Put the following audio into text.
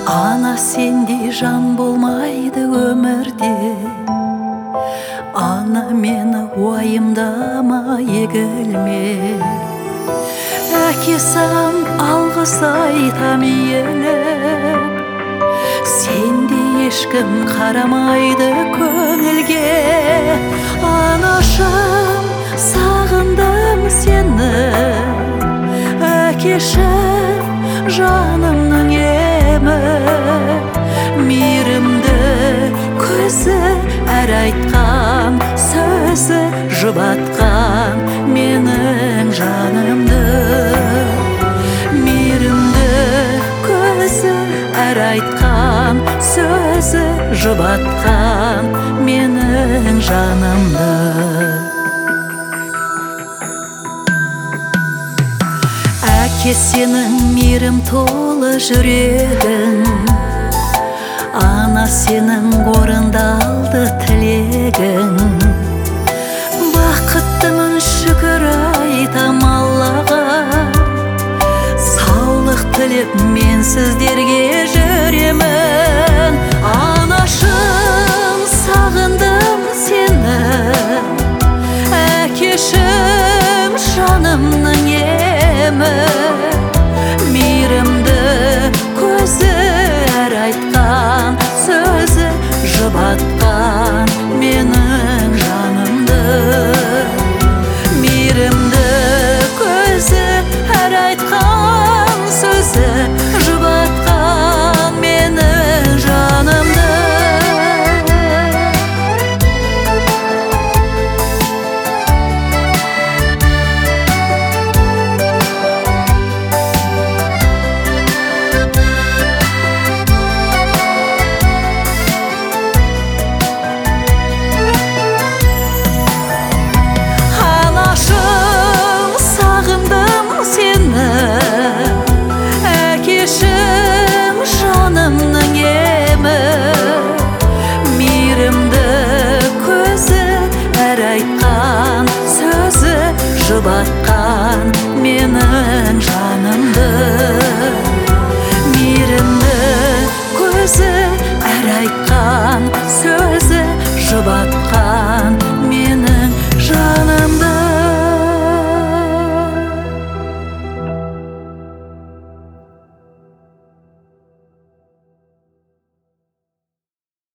Ана сендей жан болмайды өмірде, ана мені уайымдама егілме. Әке саған алғыс айтам иелеп, сендей ешкім қарамайды көңілге. Анашым, сағындым сені, әкешім, жанымның емі. Мейірімді көзі, әр айтқан сөзі жұбатқан менің жанымды. Мейірімді көзі, әр айтқан сөзі жұбатқан менің жанымды. Әке сенің мейірім толы жүрегің, ана сенің орындалды тілегің. Бақыттымын шүкір айтам Аллаға, саулық тілеп мен сіздерге жүремін. Анашым, сағындым сені, әкешім, жанымның емі. Мейірімді көзі, әр айтқан сөзі жұбатқан мені.